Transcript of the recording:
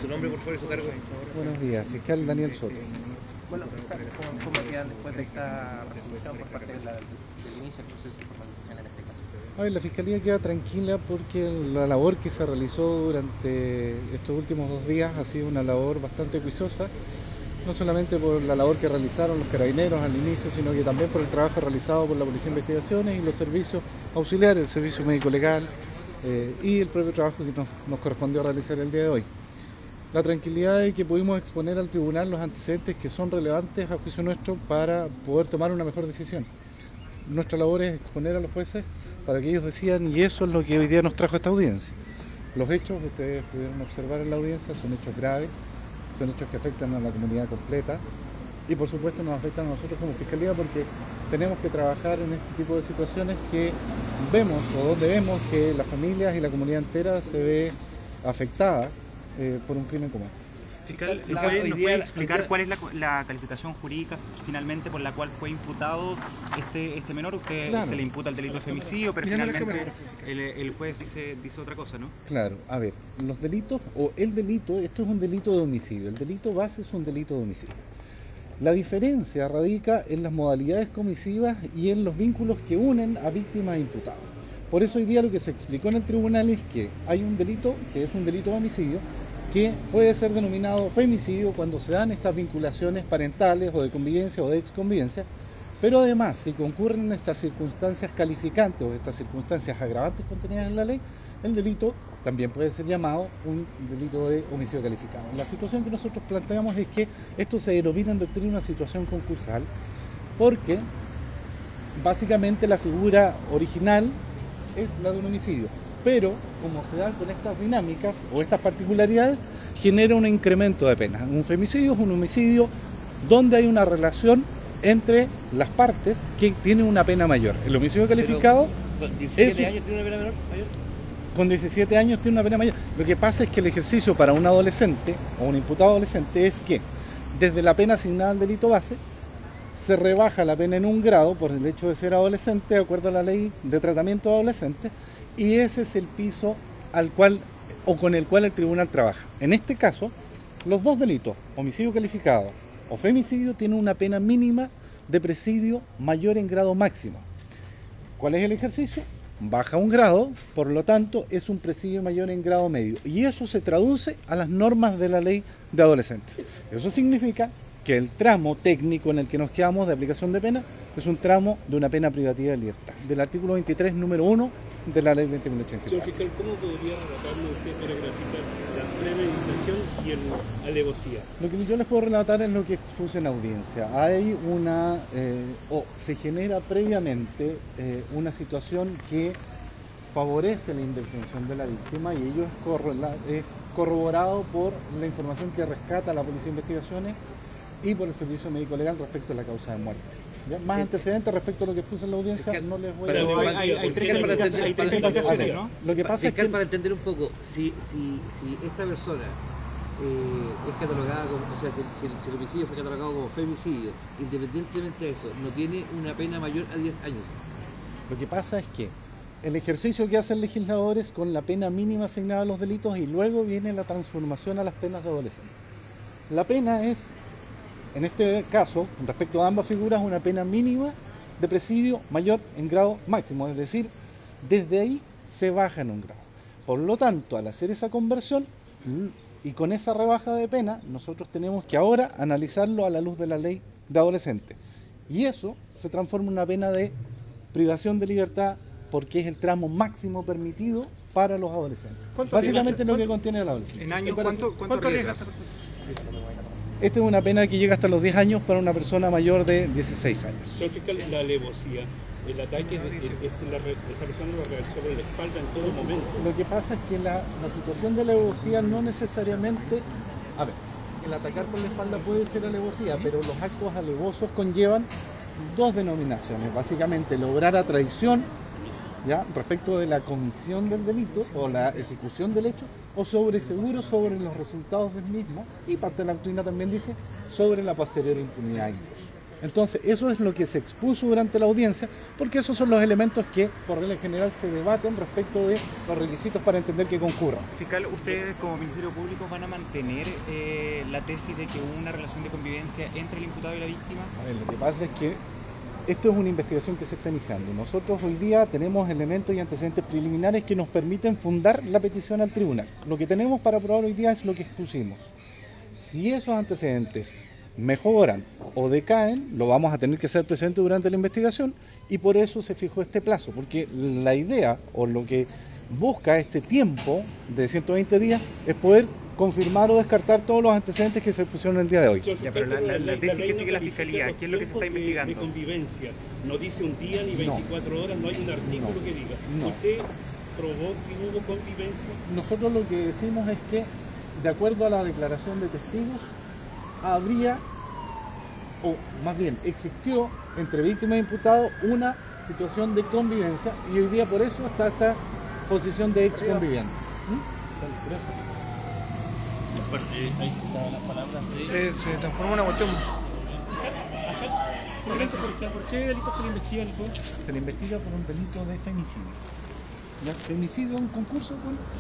Su nombre, por favor, y su cargo. Buenos días, fiscal Daniel Soto. Bueno, fiscal, ¿cómo quedan después de esta resolución por parte del inicio del proceso de formalización en este caso? A ver, la Fiscalía queda tranquila porque la labor que se realizó durante estos últimos 2 días ha sido una labor bastante juiciosa, no solamente por la labor que realizaron los carabineros al inicio, sino que también por el trabajo realizado por la Policía de Investigaciones y los servicios auxiliares, el servicio médico legal y el propio trabajo que nos correspondió realizar el día de hoy. La tranquilidad de que pudimos exponer al tribunal los antecedentes que son relevantes a juicio nuestro para poder tomar una mejor decisión. Nuestra labor es exponer a los jueces para que ellos decidan, y eso es lo que hoy día nos trajo a esta audiencia. Los hechos, ustedes pudieron observar en la audiencia, son hechos graves, son hechos que afectan a la comunidad completa y por supuesto nos afectan a nosotros como Fiscalía porque tenemos que trabajar en este tipo de situaciones que vemos o donde vemos que las familias y la comunidad entera se ve afectada por un crimen como este. Fiscal, ¿nos puede explicar cuál es la calificación jurídica finalmente por la cual fue imputado este menor? Usted Claro. Se le imputa el delito de femicidio, pero finalmente el juez dice otra cosa, ¿no? Claro, a ver, los delitos o el delito, esto es un delito de homicidio, el delito base es un delito de homicidio. La diferencia radica en las modalidades comisivas y en los vínculos que unen a víctimas e imputados. Por eso hoy día lo que se explicó en el tribunal es que hay un delito, que es un delito de homicidio, que puede ser denominado femicidio cuando se dan estas vinculaciones parentales o de convivencia o de exconvivencia, pero además si concurren estas circunstancias calificantes o estas circunstancias agravantes contenidas en la ley, el delito también puede ser llamado un delito de homicidio calificado. La situación que nosotros planteamos es que esto se denomina en doctrina una situación concursal porque básicamente la figura original es la de un homicidio, pero como se dan con estas dinámicas o estas particularidades, genera un incremento de pena. Un femicidio es un homicidio donde hay una relación entre las partes que tiene una pena mayor. El homicidio calificado ¿Con 17 años tiene una pena mayor? Con 17 años tiene una pena mayor. Lo que pasa es que el ejercicio para un adolescente o un imputado adolescente es que desde la pena asignada al delito base se rebaja la pena en un grado por el hecho de ser adolescente de acuerdo a la ley de tratamiento de adolescentes, y ese es el piso al cual o con el cual el tribunal trabaja. En este caso, los dos delitos, homicidio calificado o femicidio, tienen una pena mínima de presidio mayor en grado máximo. ¿Cuál es el ejercicio? Baja un grado, por lo tanto es un presidio mayor en grado medio, y eso se traduce a las normas de la ley de adolescentes. Eso significa que el tramo técnico en el que nos quedamos de aplicación de pena es un tramo de una pena privativa de libertad, del artículo 23, número 1 de la ley 20.084. Señor fiscal, ¿cómo podría relatarnos usted para graficar la premeditación y el alevosía? Lo que yo les puedo relatar es lo que expuse en la audiencia. Hay se genera previamente una situación que favorece la indefensión de la víctima, y ello es corroborado por la información que rescata la Policía de Investigaciones y por el Servicio Médico Legal respecto a la causa de muerte. ¿Ya? Más antecedentes respecto a lo que expuse en la audiencia no les voy a dar. Hay tres calificaciones, ¿no? Lo que pasa es que para entender un poco, si esta persona es catalogada como, o sea, si el homicidio fue catalogado como femicidio, independientemente de eso, no tiene una pena mayor a 10 años. Lo que pasa es que el ejercicio que hacen legisladores con la pena mínima asignada a los delitos y luego viene la transformación a las penas de adolescentes. La pena es, en este caso, respecto a ambas figuras, una pena mínima de presidio mayor en grado máximo, es decir, desde ahí se baja en un grado. Por lo tanto, al hacer esa conversión y con esa rebaja de pena, nosotros tenemos que ahora analizarlo a la luz de la ley de adolescentes. Y eso se transforma en una pena de privación de libertad porque es el tramo máximo permitido para los adolescentes. Básicamente es lo que contiene la adolescencia. ¿En años cuánto arriesga esta persona? Esta es una pena que llega hasta los 10 años para una persona mayor de 16 años. Señor fiscal, la alevosía, el ataque esta persona lo realizó por la espalda en todo momento. Lo que pasa es que la situación de alevosía no necesariamente... A ver, el atacar por la espalda puede ser alevosía, pero los actos alevosos conllevan dos denominaciones. Básicamente, lograr a traición, ¿ya?, respecto de la comisión del delito o la ejecución del hecho, o sobreseguro sobre los resultados del mismo, y parte de la doctrina también dice sobre la posterior impunidad incluso. Entonces, eso es lo que se expuso durante la audiencia, porque esos son los elementos que, por regla general, se debaten respecto de los requisitos para entender que concurran. Fiscal, ¿ustedes como Ministerio Público van a mantener la tesis de que hubo una relación de convivencia entre el imputado y la víctima? A ver, lo que pasa es que esto es una investigación que se está iniciando. Nosotros hoy día tenemos elementos y antecedentes preliminares que nos permiten fundar la petición al tribunal. Lo que tenemos para probar hoy día es lo que expusimos. Si esos antecedentes mejoran o decaen, lo vamos a tener que hacer presente durante la investigación, y por eso se fijó este plazo, porque la idea o lo que busca este tiempo de 120 días es poder confirmar o descartar todos los antecedentes que se pusieron el día de hoy. Ya, pero la tesis que sigue la Fiscalía, ¿qué es lo que se está investigando? De convivencia, no dice un día ni 24 horas, no hay un artículo que diga. ¿Usted probó que hubo convivencia? Nosotros lo que decimos es que, de acuerdo a la declaración de testigos, habría, o más bien existió entre víctima e imputado una situación de convivencia, y hoy día por eso está esta posición de exconvivientes. Gracias. Ahí está las palabras de... Se transformó en una cuestión. ¿Por qué delito se le investiga al juez? Se le investiga por un delito de femicidio. ¿Ya? Femicidio es un concurso con